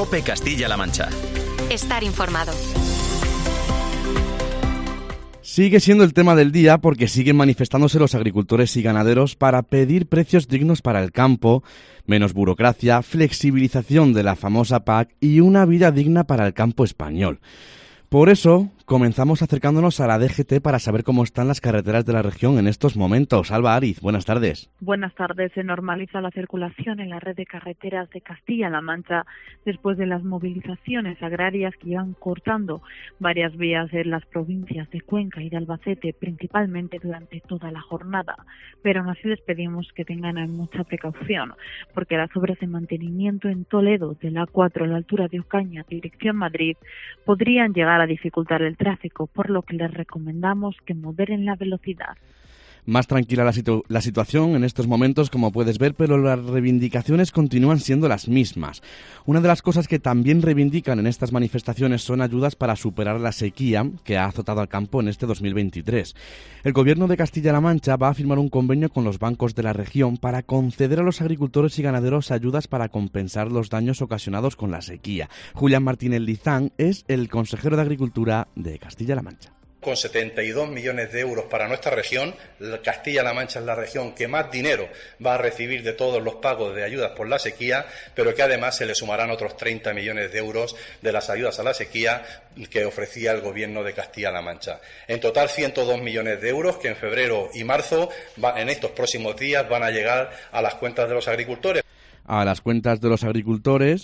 COPE Castilla-La Mancha. Estar informado. Sigue siendo el tema del día porque siguen manifestándose los agricultores y ganaderos para pedir precios dignos para el campo, menos burocracia, flexibilización de la famosa PAC y una vida digna para el campo español. Por eso, comenzamos acercándonos a la DGT para saber cómo están las carreteras de la región en estos momentos. Alba Ariz, buenas tardes. Buenas tardes. Se normaliza la circulación en la red de carreteras de Castilla-La Mancha después de las movilizaciones agrarias que iban cortando varias vías en las provincias de Cuenca y de Albacete, principalmente durante toda la jornada. Pero aún así les pedimos que tengan mucha precaución, porque las obras de mantenimiento en Toledo, de la A4 a la altura de Ocaña, dirección Madrid, podrían llegar a dificultar el tráfico, por lo que les recomendamos que moderen la velocidad. Más tranquila la situación en estos momentos, como puedes ver, pero las reivindicaciones continúan siendo las mismas. Una de las cosas que también reivindican en estas manifestaciones son ayudas para superar la sequía que ha azotado al campo en este 2023. El Gobierno de Castilla-La Mancha va a firmar un convenio con los bancos de la región para conceder a los agricultores y ganaderos ayudas para compensar los daños ocasionados con la sequía. Julián Martínez Lizán es el consejero de Agricultura de Castilla-La Mancha. Con 72 millones de euros para nuestra región, Castilla-La Mancha es la región que más dinero va a recibir de todos los pagos de ayudas por la sequía, pero que además se le sumarán otros 30 millones de euros de las ayudas a la sequía que ofrecía el Gobierno de Castilla-La Mancha. En total, 102 millones de euros que en febrero y marzo, en estos próximos días, van a llegar a las cuentas de los agricultores. A las cuentas de los agricultores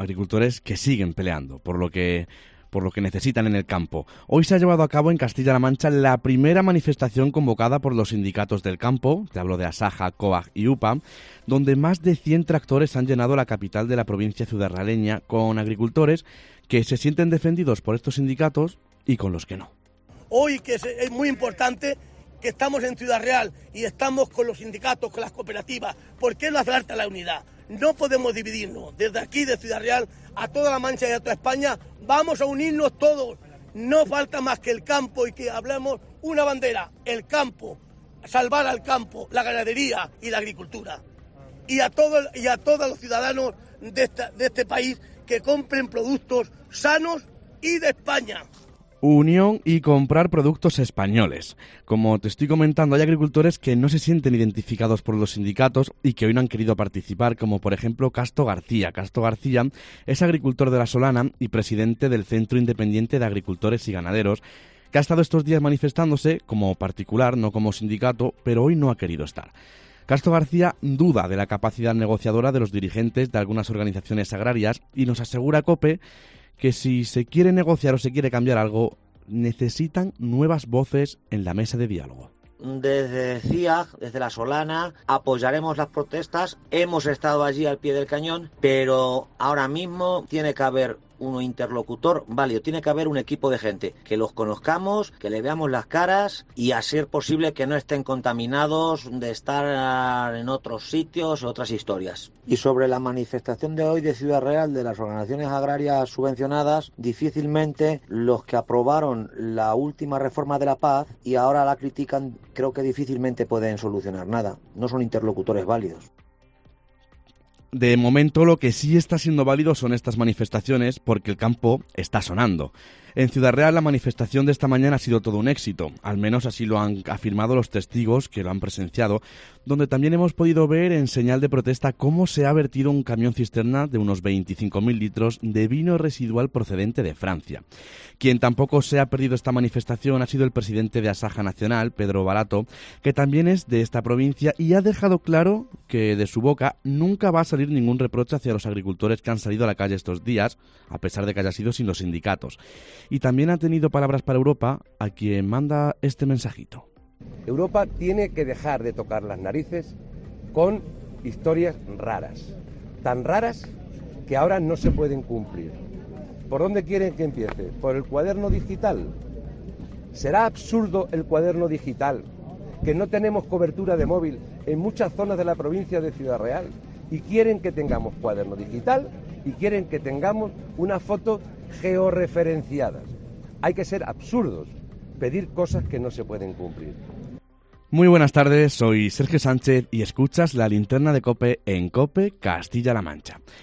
que siguen peleando por lo que necesitan en el campo. Hoy se ha llevado a cabo en Castilla-La Mancha la primera manifestación convocada por los sindicatos del campo, te hablo de Asaja, COAG y UPA, donde más de 100 tractores han llenado la capital de la provincia ciudadrealeña con agricultores que se sienten defendidos por estos sindicatos y con los que no. Hoy que es muy importante que estamos en Ciudad Real y estamos con los sindicatos, con las cooperativas. ¿Por qué no hace falta la unidad? No podemos dividirnos. Desde aquí, de Ciudad Real, a toda La Mancha y a toda España, vamos a unirnos todos. No falta más que el campo y que hablemos una bandera. El campo, salvar al campo, la ganadería y la agricultura. Y a todos los ciudadanos de este país que compren productos sanos y de España. Unión y comprar productos españoles. Como te estoy comentando, hay agricultores que no se sienten identificados por los sindicatos y que hoy no han querido participar, como por ejemplo Casto García. Casto García es agricultor de La Solana y presidente del Centro Independiente de Agricultores y Ganaderos, que ha estado estos días manifestándose como particular, no como sindicato, pero hoy no ha querido estar. Casto García duda de la capacidad negociadora de los dirigentes de algunas organizaciones agrarias y nos asegura a COPE que si se quiere negociar o se quiere cambiar algo, necesitan nuevas voces en la mesa de diálogo. Desde CIAG, desde La Solana, apoyaremos las protestas. Hemos estado allí al pie del cañón, pero ahora mismo tiene que haber un interlocutor válido, tiene que haber un equipo de gente, que los conozcamos, que le veamos las caras y a ser posible que no estén contaminados de estar en otros sitios, otras historias. Y sobre la manifestación de hoy de Ciudad Real de las organizaciones agrarias subvencionadas, difícilmente los que aprobaron la última reforma de la paz y ahora la critican, creo que difícilmente pueden solucionar nada, no son interlocutores válidos. De momento lo que sí está siendo válido son estas manifestaciones porque el campo está sonando. En Ciudad Real la manifestación de esta mañana ha sido todo un éxito, al menos así lo han afirmado los testigos que lo han presenciado, donde también hemos podido ver en señal de protesta cómo se ha vertido un camión cisterna de unos 25.000 litros de vino residual procedente de Francia. Quien tampoco se ha perdido esta manifestación ha sido el presidente de Asaja Nacional, Pedro Barato, que también es de esta provincia y ha dejado claro que de su boca nunca va a salir ningún reproche hacia los agricultores que han salido a la calle estos días, a pesar de que haya sido sin los sindicatos. Y también ha tenido palabras para Europa, a quien manda este mensajito. Europa tiene que dejar de tocar las narices con historias raras, tan raras que ahora no se pueden cumplir. ¿Por dónde quieren que empiece? ¿Por el cuaderno digital? ¿Será absurdo el cuaderno digital? Que no tenemos cobertura de móvil en muchas zonas de la provincia de Ciudad Real y quieren que tengamos cuaderno digital y quieren que tengamos una foto georreferenciadas. Hay que ser absurdos, pedir cosas que no se pueden cumplir. Muy buenas tardes, soy Sergio Sánchez y escuchas la linterna de COPE en COPE Castilla-La Mancha.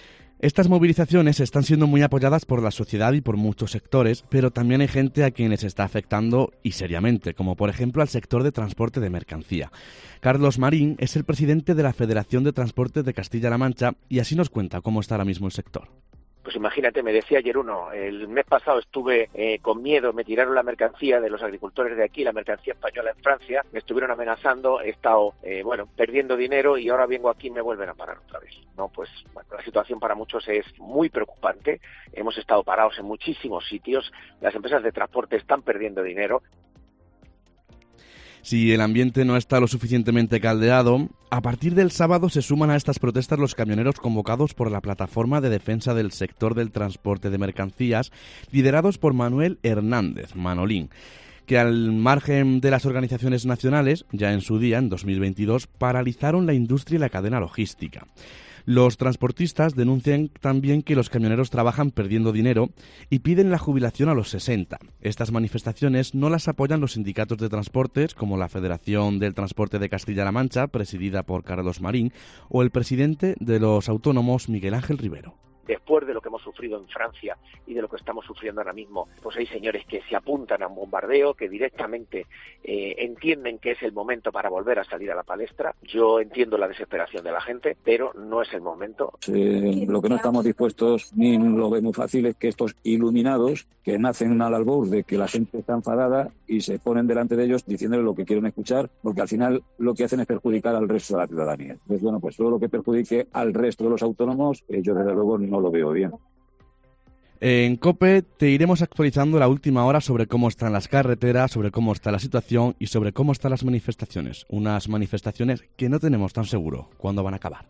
Estas movilizaciones están siendo muy apoyadas por la sociedad y por muchos sectores, pero también hay gente a quien les está afectando y seriamente, como por ejemplo al sector de transporte de mercancía. Carlos Marín es el presidente de la Federación de Transportes de Castilla-La Mancha y así nos cuenta cómo está ahora mismo el sector. Pues imagínate, me decía ayer uno, el mes pasado estuve con miedo, me tiraron la mercancía de los agricultores de aquí, la mercancía española en Francia, me estuvieron amenazando, he estado, perdiendo dinero y ahora vengo aquí y me vuelven a parar otra vez. No, pues bueno, la situación para muchos es muy preocupante, hemos estado parados en muchísimos sitios, las empresas de transporte están perdiendo dinero. Si el ambiente no está lo suficientemente caldeado, a partir del sábado se suman a estas protestas los camioneros convocados por la Plataforma de Defensa del Sector del Transporte de Mercancías, liderados por Manuel Hernández, Manolín, que al margen de las organizaciones nacionales, ya en su día, en 2022, paralizaron la industria y la cadena logística. Los transportistas denuncian también que los camioneros trabajan perdiendo dinero y piden la jubilación a los 60. Estas manifestaciones no las apoyan los sindicatos de transportes, como la Federación del Transporte de Castilla-La Mancha, presidida por Carlos Marín, o el presidente de los autónomos, Miguel Ángel Rivero. Después de lo que hemos sufrido en Francia y de lo que estamos sufriendo ahora mismo, pues hay señores que se apuntan a un bombardeo, que directamente entienden que es el momento para volver a salir a la palestra. Yo entiendo la desesperación de la gente, pero no es el momento. Lo que no estamos dispuestos ni lo vemos fácil es que estos iluminados, que nacen al albur de que la gente está enfadada y se ponen delante de ellos diciéndoles lo que quieren escuchar, porque al final lo que hacen es perjudicar al resto de la ciudadanía. Entonces, bueno, pues todo lo que perjudique al resto de los autónomos, yo desde luego no lo veo bien. En COPE te iremos actualizando la última hora sobre cómo están las carreteras, sobre cómo está la situación y sobre cómo están las manifestaciones. Unas manifestaciones que no tenemos tan seguro cuándo van a acabar.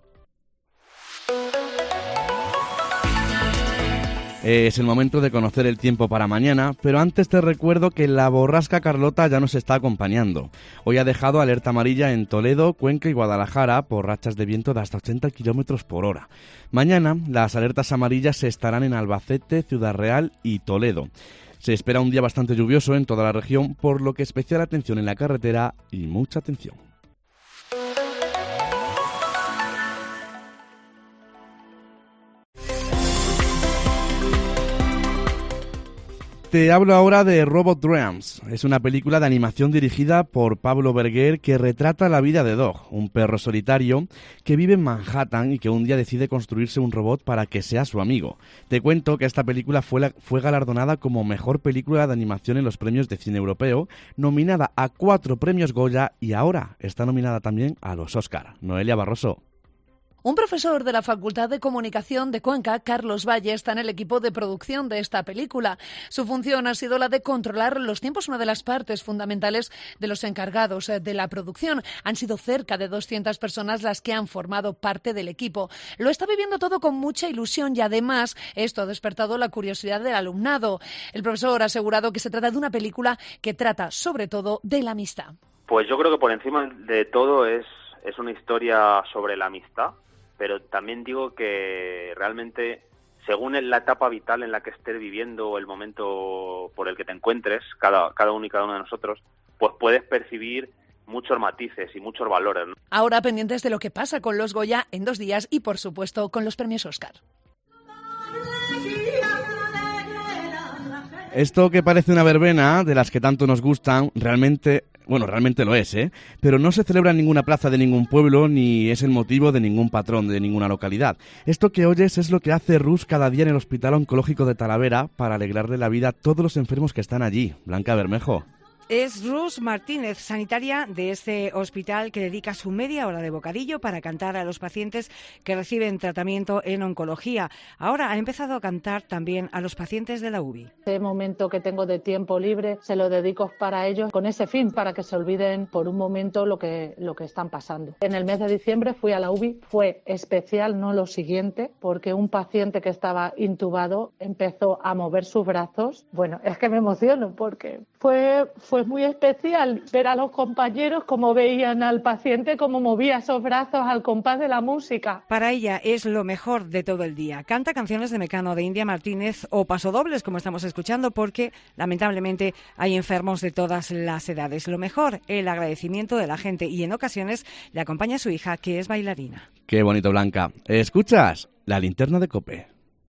Es el momento de conocer el tiempo para mañana, pero antes te recuerdo que la borrasca Carlota ya nos está acompañando. Hoy ha dejado alerta amarilla en Toledo, Cuenca y Guadalajara por rachas de viento de hasta 80 km por hora. Mañana las alertas amarillas estarán en Albacete, Ciudad Real y Toledo. Se espera un día bastante lluvioso en toda la región, por lo que especial atención en la carretera y mucha atención. Te hablo ahora de Robot Dreams. Es una película de animación dirigida por Pablo Berguer que retrata la vida de Dog, un perro solitario que vive en Manhattan y que un día decide construirse un robot para que sea su amigo. Te cuento que esta película fue galardonada como mejor película de animación en los premios de cine europeo, nominada a 4 premios Goya y ahora está nominada también a los Oscar. Noelia Barroso. Un profesor de la Facultad de Comunicación de Cuenca, Carlos Valle, está en el equipo de producción de esta película. Su función ha sido la de controlar los tiempos, una de las partes fundamentales de los encargados de la producción. Han sido cerca de 200 personas las que han formado parte del equipo. Lo está viviendo todo con mucha ilusión y además esto ha despertado la curiosidad del alumnado. El profesor ha asegurado que se trata de una película que trata sobre todo de la amistad. Pues yo creo que por encima de todo es una historia sobre la amistad. Pero también digo que realmente, según la etapa vital en la que estés viviendo o el momento por el que te encuentres, cada uno y cada uno de nosotros, pues puedes percibir muchos matices y muchos valores, ¿no? Ahora pendientes de lo que pasa con los Goya en 2 días y, por supuesto, con los premios Oscar. Esto que parece una verbena, de las que tanto nos gustan, realmente lo es, pero no se celebra en ninguna plaza de ningún pueblo ni es el motivo de ningún patrón de ninguna localidad. Esto que oyes es lo que hace Rus cada día en el Hospital Oncológico de Talavera para alegrarle la vida a todos los enfermos que están allí. Blanca Bermejo. Es Rus Martínez, sanitaria de este hospital, que dedica su media hora de bocadillo para cantar a los pacientes que reciben tratamiento en oncología. Ahora ha empezado a cantar también a los pacientes de la UBI. Ese momento que tengo de tiempo libre se lo dedico para ellos con ese fin, para que se olviden por un momento lo que están pasando. En el mes de diciembre fui a la UBI, fue especial, no lo siguiente, porque un paciente que estaba intubado empezó a mover sus brazos. Bueno, es que me emociono porque fue muy especial ver a los compañeros cómo veían al paciente, cómo movía esos brazos al compás de la música. Para ella es lo mejor de todo el día. Canta canciones de Mecano, de India Martínez o pasodobles, como estamos escuchando, porque lamentablemente hay enfermos de todas las edades. Lo mejor, el agradecimiento de la gente, y en ocasiones le acompaña a su hija, que es bailarina. Qué bonito, Blanca. ¿Escuchas? La linterna de COPE.